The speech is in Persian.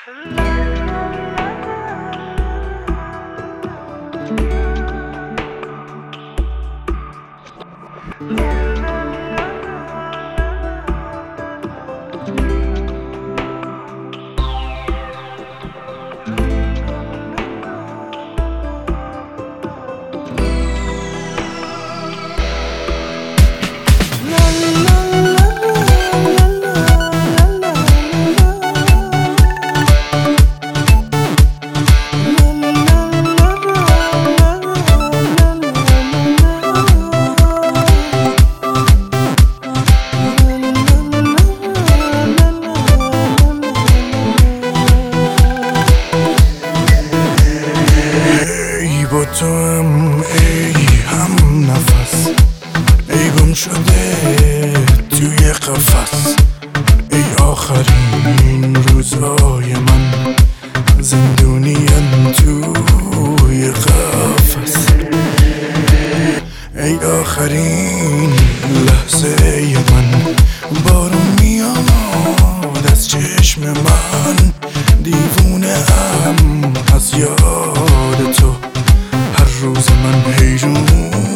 با تو هم ای هم نفس، ای گم شده توی قفس، ای آخرین روزای من زندونیم توی قفس، ای آخرین لحظه من بارون میاد از چشم من، دیوونه هم از یاد تو، هر روز من حیرون